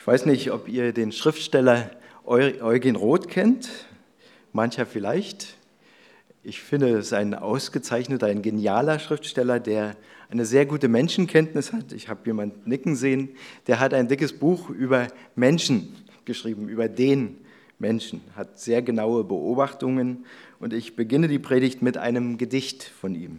Ich weiß nicht, ob ihr den Schriftsteller Eugen Roth kennt, mancher vielleicht. Ich finde, es ist ein ausgezeichneter, ein genialer Schriftsteller, der eine sehr gute Menschenkenntnis hat. Ich habe jemanden nicken sehen, der hat ein dickes Buch über Menschen geschrieben, über den Menschen, hat sehr genaue Beobachtungen und ich beginne die Predigt mit einem Gedicht von ihm.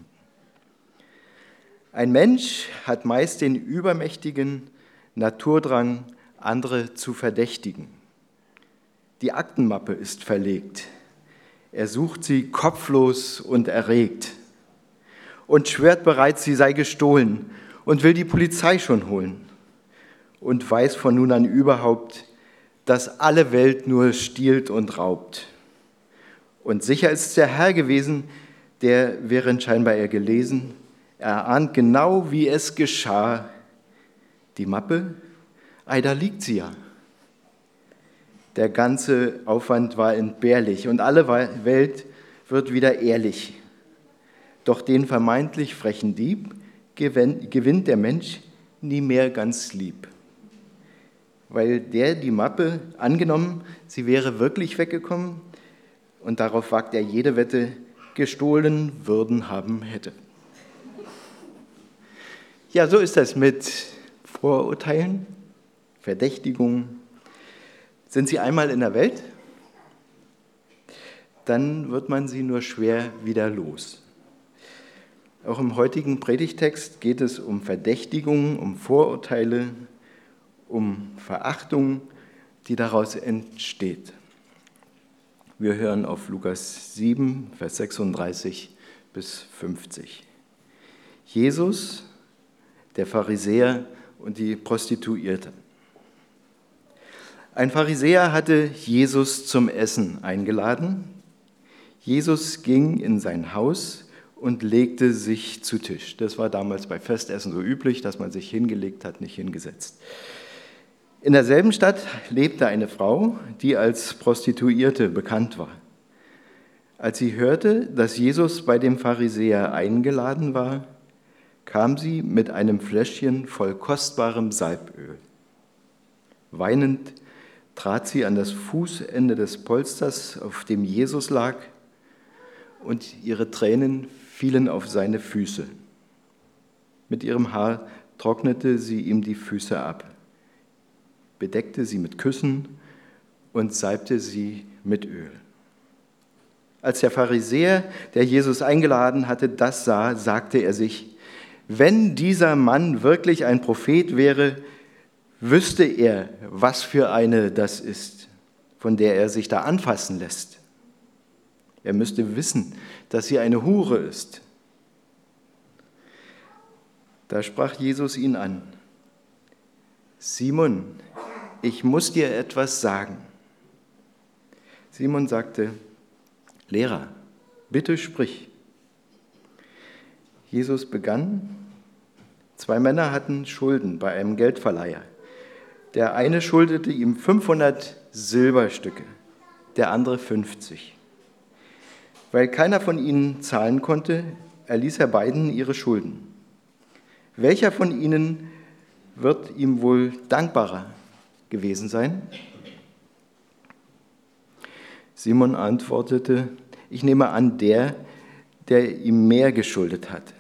Ein Mensch hat meist den übermächtigen Naturdrang, andere zu verdächtigen. Die Aktenmappe ist verlegt. Er sucht sie kopflos und erregt und schwört bereits, sie sei gestohlen und will die Polizei schon holen und weiß von nun an überhaupt, dass alle Welt nur stiehlt und raubt. Und sicher ist der Herr gewesen, der, während scheinbar er gelesen, er ahnt genau, wie es geschah. Die Mappe, da liegt sie ja. Der ganze Aufwand war entbehrlich und alle Welt wird wieder ehrlich. Doch den vermeintlich frechen Dieb gewinnt der Mensch nie mehr ganz lieb. Weil der die Mappe, angenommen, sie wäre wirklich weggekommen und darauf wagt er jede Wette, gestohlen würden haben hätte. Ja, so ist das mit Vorurteilen, Verdächtigungen. Sind sie einmal in der Welt, dann wird man sie nur schwer wieder los. Auch im heutigen Predigtext geht es um Verdächtigungen, um Vorurteile, um Verachtung, die daraus entsteht. Wir hören auf Lukas 7, Vers 36 bis 50. Jesus, der Pharisäer und die Prostituierte. Ein Pharisäer hatte Jesus zum Essen eingeladen. Jesus ging in sein Haus und legte sich zu Tisch. Das war damals bei Festessen so üblich, dass man sich hingelegt hat, nicht hingesetzt. In derselben Stadt lebte eine Frau, die als Prostituierte bekannt war. Als sie hörte, dass Jesus bei dem Pharisäer eingeladen war, kam sie mit einem Fläschchen voll kostbarem Salböl. Weinend trat sie an das Fußende des Polsters, auf dem Jesus lag, und ihre Tränen fielen auf seine Füße. Mit ihrem Haar trocknete sie ihm die Füße ab, bedeckte sie mit Küssen und salbte sie mit Öl. Als der Pharisäer, der Jesus eingeladen hatte, das sah, sagte er sich: Wenn dieser Mann wirklich ein Prophet wäre, wüsste er, was für eine das ist, von der er sich da anfassen lässt. Er müsste wissen, dass sie eine Hure ist. Da sprach Jesus ihn an: Simon, ich muss dir etwas sagen. Simon sagte: Lehrer, bitte sprich. Jesus begann: 2 Männer hatten Schulden bei einem Geldverleiher. Der eine schuldete ihm 500 Silberstücke, der andere 50. Weil keiner von ihnen zahlen konnte, erließ er beiden ihre Schulden. Welcher von ihnen wird ihm wohl dankbarer gewesen sein? Simon antwortete: Ich nehme an, der ihm mehr geschuldet hat.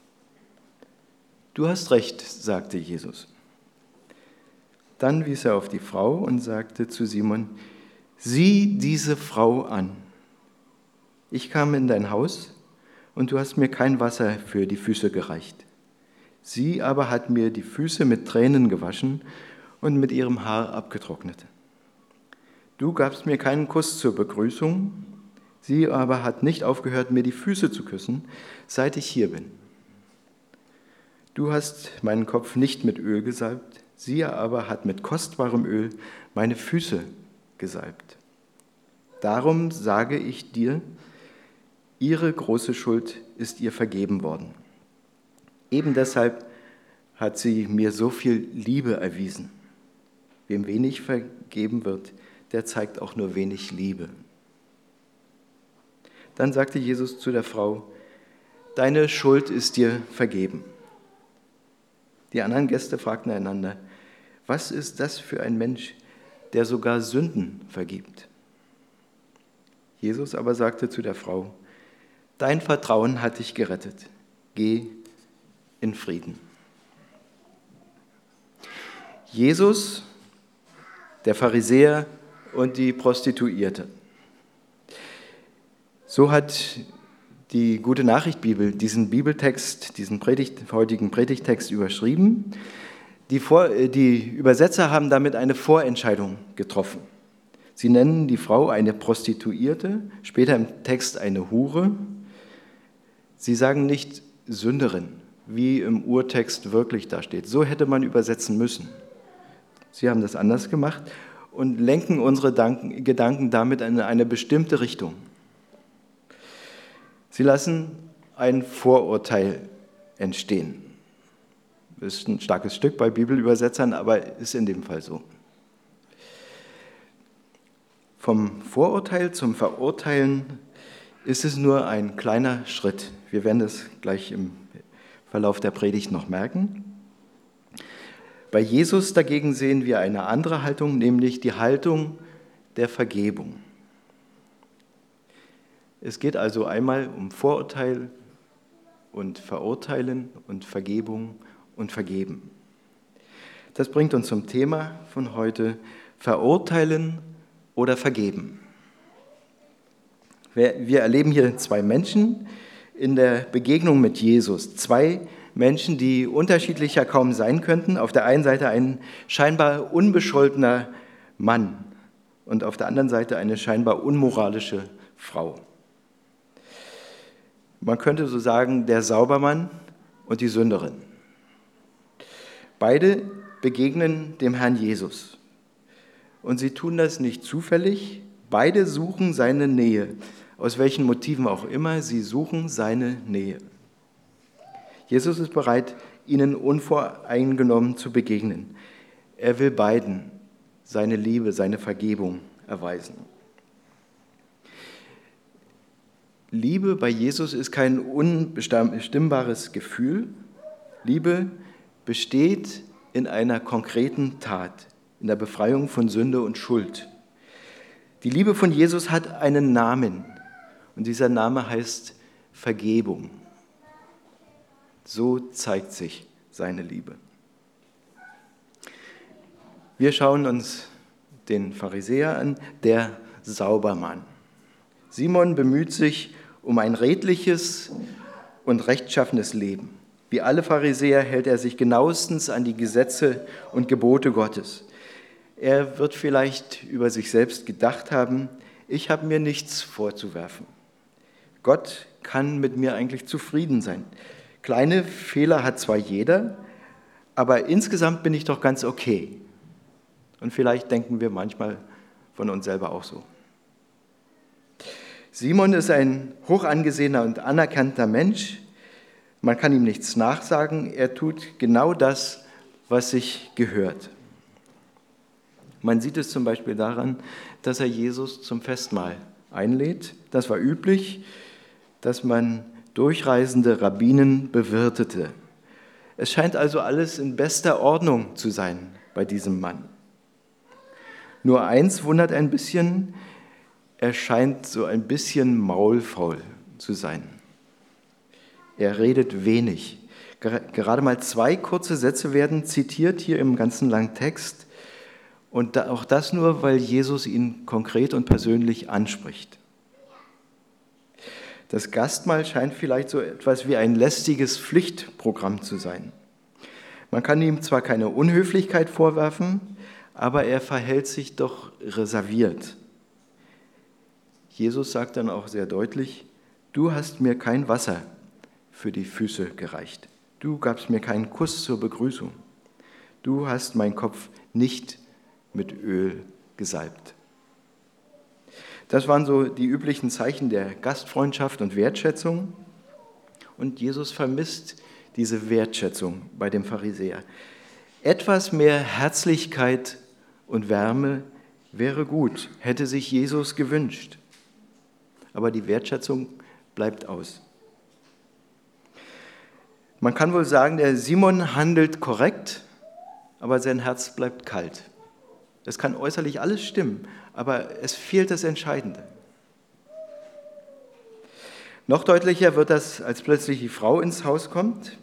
Du hast recht, sagte Jesus. Dann wies er auf die Frau und sagte zu Simon: Sieh diese Frau an. Ich kam in dein Haus und du hast mir kein Wasser für die Füße gereicht. Sie aber hat mir die Füße mit Tränen gewaschen und mit ihrem Haar abgetrocknet. Du gabst mir keinen Kuss zur Begrüßung, sie aber hat nicht aufgehört, mir die Füße zu küssen, seit ich hier bin. Du hast meinen Kopf nicht mit Öl gesalbt, sie aber hat mit kostbarem Öl meine Füße gesalbt. Darum sage ich dir, ihre große Schuld ist ihr vergeben worden. Eben deshalb hat sie mir so viel Liebe erwiesen. Wem wenig vergeben wird, der zeigt auch nur wenig Liebe. Dann sagte Jesus zu der Frau: Deine Schuld ist dir vergeben. Die anderen Gäste fragten einander: Was ist das für ein Mensch, der sogar Sünden vergibt? Jesus aber sagte zu der Frau: Dein Vertrauen hat dich gerettet. Geh in Frieden. Jesus, der Pharisäer und die Prostituierte. So hat die Gute-Nachricht-Bibel diesen Bibeltext, diesen heutigen Predigtext überschrieben. Die Übersetzer haben damit eine Vorentscheidung getroffen. Sie nennen die Frau eine Prostituierte, später im Text eine Hure. Sie sagen nicht Sünderin, wie im Urtext wirklich da steht. So hätte man übersetzen müssen. Sie haben das anders gemacht und lenken unsere Gedanken damit in eine bestimmte Richtung. Sie lassen ein Vorurteil entstehen. Das ist ein starkes Stück bei Bibelübersetzern, aber ist in dem Fall so. Vom Vorurteil zum Verurteilen ist es nur ein kleiner Schritt. Wir werden das gleich im Verlauf der Predigt noch merken. Bei Jesus dagegen sehen wir eine andere Haltung, nämlich die Haltung der Vergebung. Es geht also einmal um Vorurteil und Verurteilen und Vergebung und Vergeben. Das bringt uns zum Thema von heute: Verurteilen oder Vergeben. Wir erleben hier zwei Menschen in der Begegnung mit Jesus. Zwei Menschen, die unterschiedlicher kaum sein könnten. Auf der einen Seite ein scheinbar unbescholtener Mann und auf der anderen Seite eine scheinbar unmoralische Frau. Man könnte so sagen, der Saubermann und die Sünderin. Beide begegnen dem Herrn Jesus. Und sie tun das nicht zufällig. Beide suchen seine Nähe. Aus welchen Motiven auch immer, sie suchen seine Nähe. Jesus ist bereit, ihnen unvoreingenommen zu begegnen. Er will beiden seine Liebe, seine Vergebung erweisen. Liebe bei Jesus ist kein unbestimmbares Gefühl. Liebe besteht in einer konkreten Tat, in der Befreiung von Sünde und Schuld. Die Liebe von Jesus hat einen Namen und dieser Name heißt Vergebung. So zeigt sich seine Liebe. Wir schauen uns den Pharisäer an, der Saubermann. Simon bemüht sich um ein redliches und rechtschaffenes Leben. Wie alle Pharisäer hält er sich genauestens an die Gesetze und Gebote Gottes. Er wird vielleicht über sich selbst gedacht haben: Ich habe mir nichts vorzuwerfen. Gott kann mit mir eigentlich zufrieden sein. Kleine Fehler hat zwar jeder, aber insgesamt bin ich doch ganz okay. Und vielleicht denken wir manchmal von uns selber auch so. Simon ist ein hoch angesehener und anerkannter Mensch. Man kann ihm nichts nachsagen. Er tut genau das, was sich gehört. Man sieht es zum Beispiel daran, dass er Jesus zum Festmahl einlädt. Das war üblich, dass man durchreisende Rabbinen bewirtete. Es scheint also alles in bester Ordnung zu sein bei diesem Mann. Nur eins wundert ein bisschen: Er scheint so ein bisschen maulfaul zu sein. Er redet wenig. Gerade mal 2 kurze Sätze werden zitiert hier im ganzen langen Text. Und auch das nur, weil Jesus ihn konkret und persönlich anspricht. Das Gastmahl scheint vielleicht so etwas wie ein lästiges Pflichtprogramm zu sein. Man kann ihm zwar keine Unhöflichkeit vorwerfen, aber er verhält sich doch reserviert. Jesus sagt dann auch sehr deutlich: Du hast mir kein Wasser für die Füße gereicht. Du gabst mir keinen Kuss zur Begrüßung. Du hast meinen Kopf nicht mit Öl gesalbt. Das waren so die üblichen Zeichen der Gastfreundschaft und Wertschätzung. Und Jesus vermisst diese Wertschätzung bei dem Pharisäer. Etwas mehr Herzlichkeit und Wärme wäre gut, hätte sich Jesus gewünscht. Aber die Wertschätzung bleibt aus. Man kann wohl sagen, der Simon handelt korrekt, aber sein Herz bleibt kalt. Es kann äußerlich alles stimmen, aber es fehlt das Entscheidende. Noch deutlicher wird das, als plötzlich die Frau ins Haus kommt.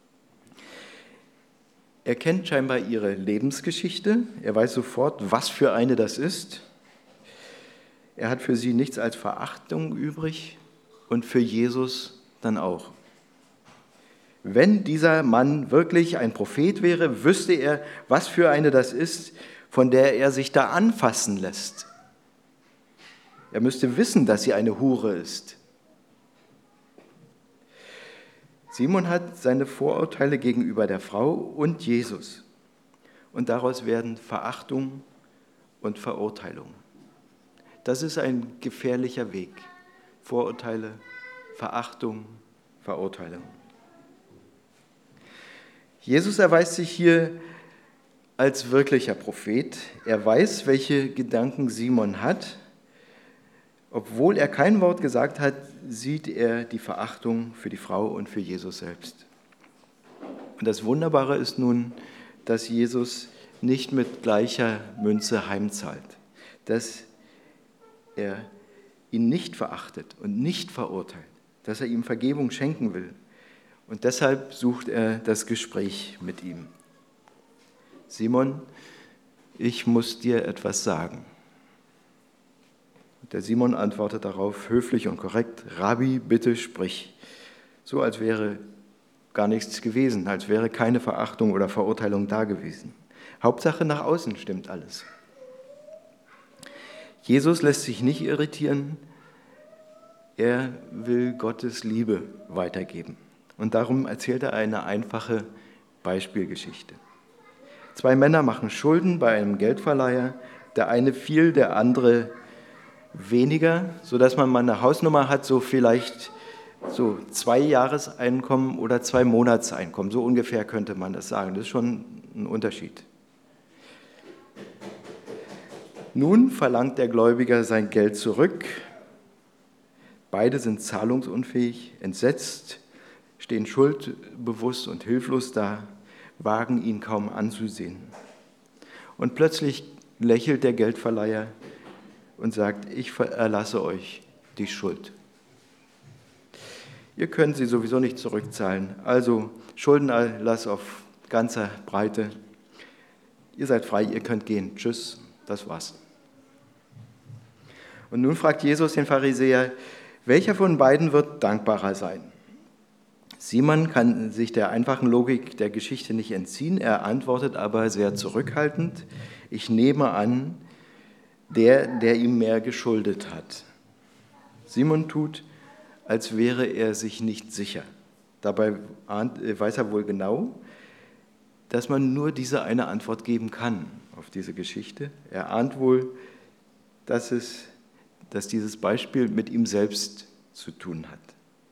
Er kennt scheinbar ihre Lebensgeschichte, er weiß sofort, was für eine das ist. Er hat für sie nichts als Verachtung übrig und für Jesus dann auch. Wenn dieser Mann wirklich ein Prophet wäre, wüsste er, was für eine das ist, von der er sich da anfassen lässt. Er müsste wissen, dass sie eine Hure ist. Simon hat seine Vorurteile gegenüber der Frau und Jesus. Und daraus werden Verachtung und Verurteilung. Das ist ein gefährlicher Weg. Vorurteile, Verachtung, Verurteilung. Jesus erweist sich hier als wirklicher Prophet. Er weiß, welche Gedanken Simon hat. Obwohl er kein Wort gesagt hat, sieht er die Verachtung für die Frau und für Jesus selbst. Und das Wunderbare ist nun, dass Jesus nicht mit gleicher Münze heimzahlt, dass er ihn nicht verachtet und nicht verurteilt, dass er ihm Vergebung schenken will. Und deshalb sucht er das Gespräch mit ihm. Simon, ich muss dir etwas sagen. Der Simon antwortet darauf höflich und korrekt, Rabbi, bitte sprich. So als wäre gar nichts gewesen, als wäre keine Verachtung oder Verurteilung da gewesen. Hauptsache nach außen stimmt alles. Jesus lässt sich nicht irritieren, er will Gottes Liebe weitergeben. Und darum erzählt er eine einfache Beispielgeschichte. 2 Männer machen Schulden bei einem Geldverleiher, der eine viel, der andere weniger, sodass man mal eine Hausnummer hat, so vielleicht so 2 Jahreseinkommen oder 2 Monatseinkommen. So ungefähr könnte man das sagen. Das ist schon ein Unterschied. Nun verlangt der Gläubiger sein Geld zurück. Beide sind zahlungsunfähig, entsetzt, stehen schuldbewusst und hilflos da, wagen ihn kaum anzusehen. Und plötzlich lächelt der Geldverleiher und sagt, ich erlasse euch die Schuld. Ihr könnt sie sowieso nicht zurückzahlen, also Schuldenerlass auf ganzer Breite. Ihr seid frei, ihr könnt gehen. Tschüss, das war's. Und nun fragt Jesus den Pharisäer, welcher von beiden wird dankbarer sein? Simon kann sich der einfachen Logik der Geschichte nicht entziehen, er antwortet aber sehr zurückhaltend, ich nehme an, der ihm mehr geschuldet hat. Simon tut, als wäre er sich nicht sicher. Dabei weiß er wohl genau, dass man nur diese eine Antwort geben kann auf diese Geschichte. Er ahnt wohl, dass dieses Beispiel mit ihm selbst zu tun hat.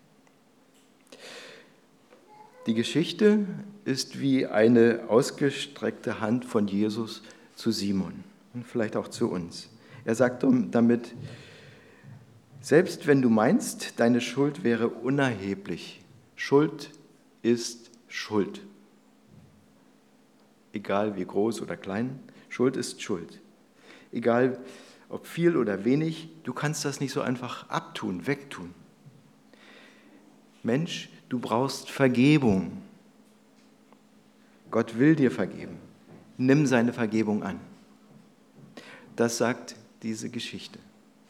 Die Geschichte ist wie eine ausgestreckte Hand von Jesus zu Simon und vielleicht auch zu uns. Er sagt damit, selbst wenn du meinst, deine Schuld wäre unerheblich, Schuld ist Schuld. Egal wie groß oder klein, Schuld ist Schuld. Egal ob viel oder wenig, du kannst das nicht so einfach abtun, wegtun. Mensch, du brauchst Vergebung. Gott will dir vergeben. Nimm seine Vergebung an. Das sagt diese Geschichte.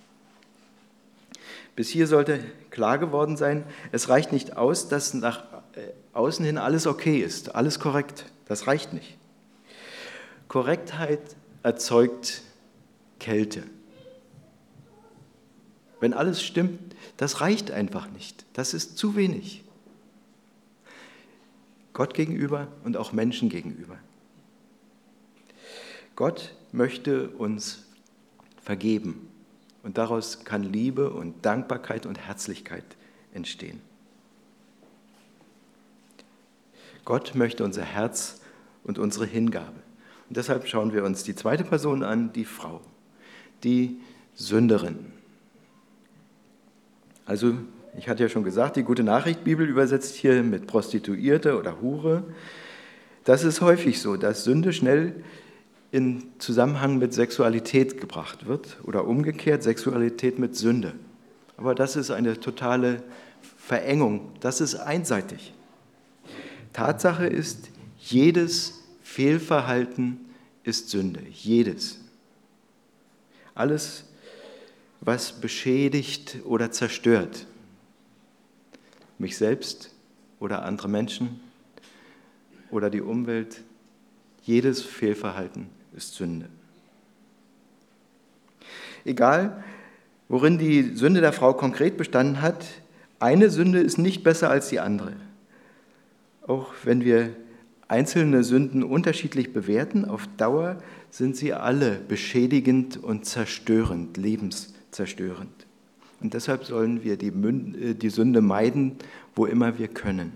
Bis hier sollte klar geworden sein, es reicht nicht aus, dass nach außen hin alles okay ist, alles korrekt. Das reicht nicht. Korrektheit erzeugt Kälte. Wenn alles stimmt, das reicht einfach nicht. Das ist zu wenig. Gott gegenüber und auch Menschen gegenüber. Gott möchte uns vergeben und daraus kann Liebe und Dankbarkeit und Herzlichkeit entstehen. Gott möchte unser Herz und unsere Hingabe. Und deshalb schauen wir uns die zweite Person an, die Frau, die Sünderin. Also, ich hatte ja schon gesagt, die Gute Nachricht Bibel übersetzt hier mit Prostituierte oder Hure. Das ist häufig so, dass Sünde schnell in Zusammenhang mit Sexualität gebracht wird oder umgekehrt Sexualität mit Sünde. Aber das ist eine totale Verengung, das ist einseitig. Tatsache ist, jedes Fehlverhalten ist Sünde, jedes. Alles, was beschädigt oder zerstört, mich selbst oder andere Menschen oder die Umwelt, jedes Fehlverhalten ist Sünde. Egal, worin die Sünde der Frau konkret bestanden hat, eine Sünde ist nicht besser als die andere. Auch wenn wir einzelne Sünden unterschiedlich bewerten, auf Dauer sind sie alle beschädigend und zerstörend, lebenszerstörend. Und deshalb sollen wir die Sünde meiden, wo immer wir können.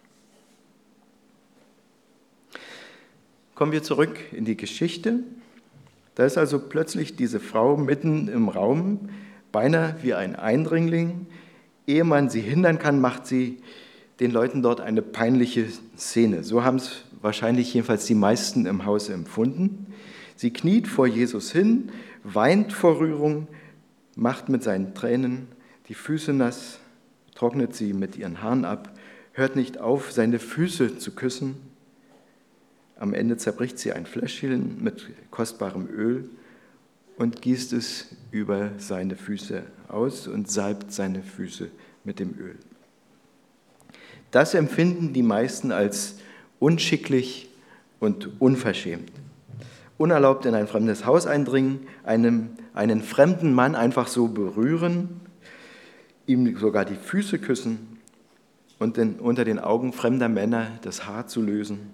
Kommen wir zurück in die Geschichte. Da ist also plötzlich diese Frau mitten im Raum, beinahe wie ein Eindringling. Ehe man sie hindern kann, macht sie den Leuten dort eine peinliche Szene. So haben es wahrscheinlich jedenfalls die meisten im Haus empfunden. Sie kniet vor Jesus hin, weint vor Rührung, macht mit seinen Tränen die Füße nass, trocknet sie mit ihren Haaren ab, hört nicht auf, seine Füße zu küssen. Am Ende zerbricht sie ein Fläschchen mit kostbarem Öl und gießt es über seine Füße aus und salbt seine Füße mit dem Öl. Das empfinden die meisten als unschicklich und unverschämt. Unerlaubt in ein fremdes Haus eindringen, einen fremden Mann einfach so berühren, ihm sogar die Füße küssen und unter den Augen fremder Männer das Haar zu lösen.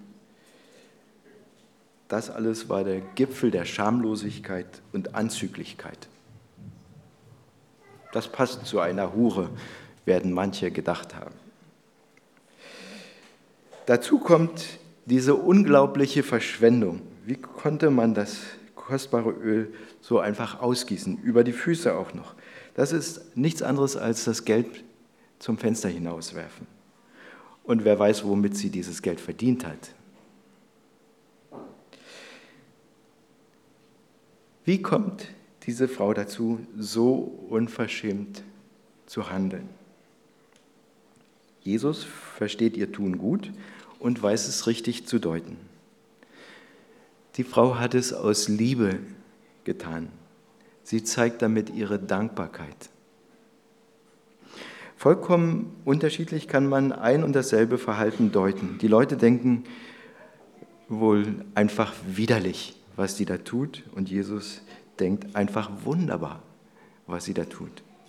Das alles war der Gipfel der Schamlosigkeit und Anzüglichkeit. Das passt zu einer Hure, werden manche gedacht haben. Dazu kommt diese unglaubliche Verschwendung. Wie konnte man das kostbare Öl so einfach ausgießen, über die Füße auch noch? Das ist nichts anderes als das Geld zum Fenster hinauswerfen. Und wer weiß, womit sie dieses Geld verdient hat. Wie kommt diese Frau dazu, so unverschämt zu handeln? Jesus versteht ihr Tun gut und weiß es richtig zu deuten. Die Frau hat es aus Liebe getan. Sie zeigt damit ihre Dankbarkeit. Vollkommen unterschiedlich kann man ein und dasselbe Verhalten deuten. Die Leute denken wohl einfach widerlich, was sie da tut, und Jesus denkt einfach wunderbar, was sie da tut.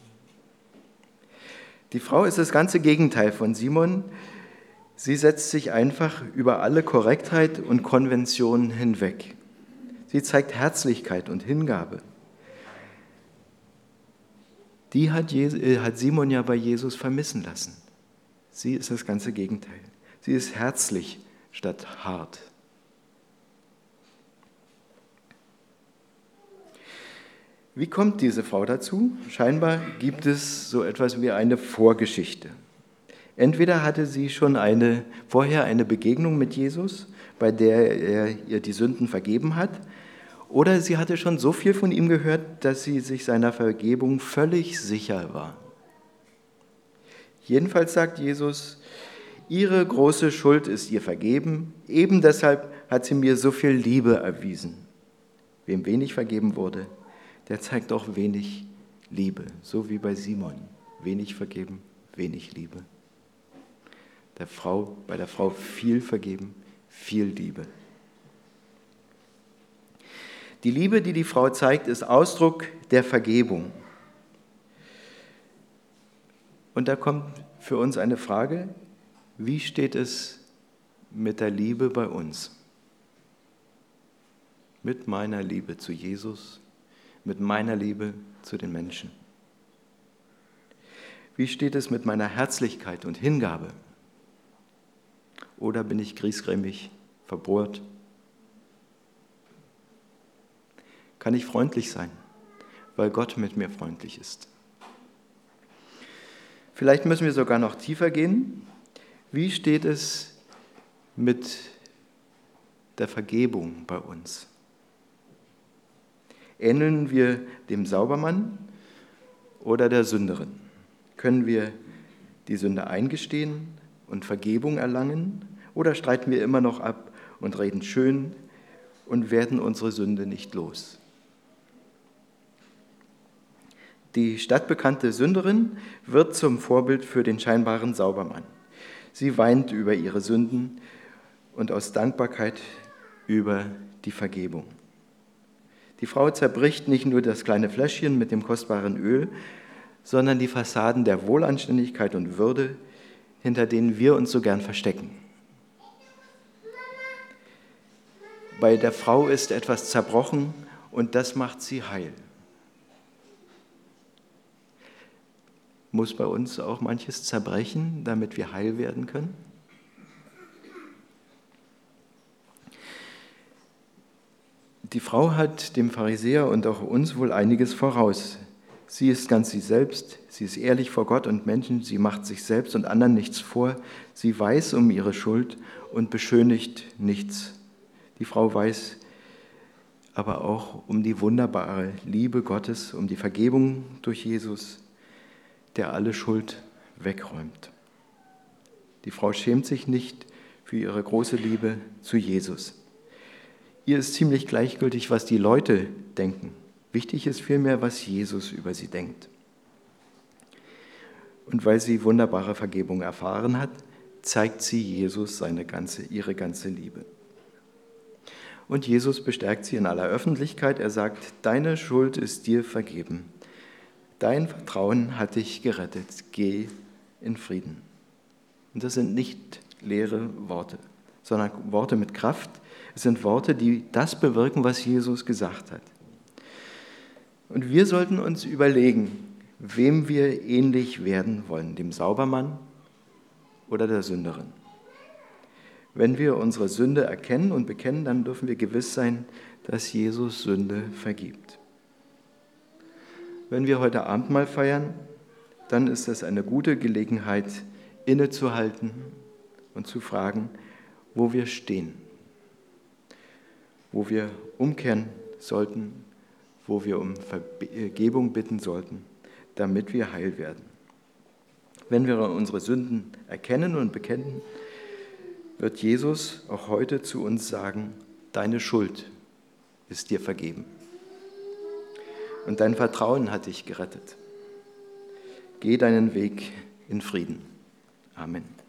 Die Frau ist das ganze Gegenteil von Simon. Sie setzt sich einfach über alle Korrektheit und Konventionen hinweg. Sie zeigt Herzlichkeit und Hingabe. Die hat Simon ja bei Jesus vermissen lassen. Sie ist das ganze Gegenteil. Sie ist herzlich statt hart. Wie kommt diese Frau dazu? Scheinbar gibt es so etwas wie eine Vorgeschichte. Entweder hatte sie schon vorher eine Begegnung mit Jesus, bei der er ihr die Sünden vergeben hat, oder sie hatte schon so viel von ihm gehört, dass sie sich seiner Vergebung völlig sicher war. Jedenfalls sagt Jesus, ihre große Schuld ist ihr vergeben, eben deshalb hat sie mir so viel Liebe erwiesen. Wem wenig vergeben wurde, der zeigt auch wenig Liebe, so wie bei Simon. Wenig vergeben, wenig Liebe. Bei der Frau viel vergeben, viel Liebe. Die Liebe, die die Frau zeigt, ist Ausdruck der Vergebung. Und da kommt für uns eine Frage, wie steht es mit der Liebe bei uns? Mit meiner Liebe zu Jesus, mit meiner Liebe zu den Menschen. Wie steht es mit meiner Herzlichkeit und Hingabe? Oder bin ich griesgrämig, verbohrt? Kann ich freundlich sein, weil Gott mit mir freundlich ist? Vielleicht müssen wir sogar noch tiefer gehen. Wie steht es mit der Vergebung bei uns? Ähneln wir dem Saubermann oder der Sünderin? Können wir die Sünde eingestehen und Vergebung erlangen? Oder streiten wir immer noch ab und reden schön und werden unsere Sünde nicht los? Die stadtbekannte Sünderin wird zum Vorbild für den scheinbaren Saubermann. Sie weint über ihre Sünden und aus Dankbarkeit über die Vergebung. Die Frau zerbricht nicht nur das kleine Fläschchen mit dem kostbaren Öl, sondern die Fassaden der Wohlanständigkeit und Würde, hinter denen wir uns so gern verstecken. Bei der Frau ist etwas zerbrochen und das macht sie heil. Muss bei uns auch manches zerbrechen, damit wir heil werden können? Die Frau hat dem Pharisäer und auch uns wohl einiges voraus. Sie ist ganz sie selbst, sie ist ehrlich vor Gott und Menschen, sie macht sich selbst und anderen nichts vor, sie weiß um ihre Schuld und beschönigt nichts. Die Frau weiß aber auch um die wunderbare Liebe Gottes, um die Vergebung durch Jesus, der alle Schuld wegräumt. Die Frau schämt sich nicht für ihre große Liebe zu Jesus. Ihr ist ziemlich gleichgültig, was die Leute denken. Wichtig ist vielmehr, was Jesus über sie denkt. Und weil sie wunderbare Vergebung erfahren hat, zeigt sie Jesus ihre ganze Liebe. Und Jesus bestärkt sie in aller Öffentlichkeit. Er sagt, deine Schuld ist dir vergeben. Dein Vertrauen hat dich gerettet. Geh in Frieden. Und das sind nicht leere Worte, sondern Worte mit Kraft. Es sind Worte, die das bewirken, was Jesus gesagt hat. Und wir sollten uns überlegen, wem wir ähnlich werden wollen, dem Saubermann oder der Sünderin. Wenn wir unsere Sünde erkennen und bekennen, dann dürfen wir gewiss sein, dass Jesus Sünde vergibt. Wenn wir heute Abendmahl feiern, dann ist es eine gute Gelegenheit, innezuhalten und zu fragen, wo wir stehen, wo wir umkehren sollten, wo wir um Vergebung bitten sollten, damit wir heil werden. Wenn wir unsere Sünden erkennen und bekennen, wird Jesus auch heute zu uns sagen, deine Schuld ist dir vergeben und dein Vertrauen hat dich gerettet. Geh deinen Weg in Frieden. Amen.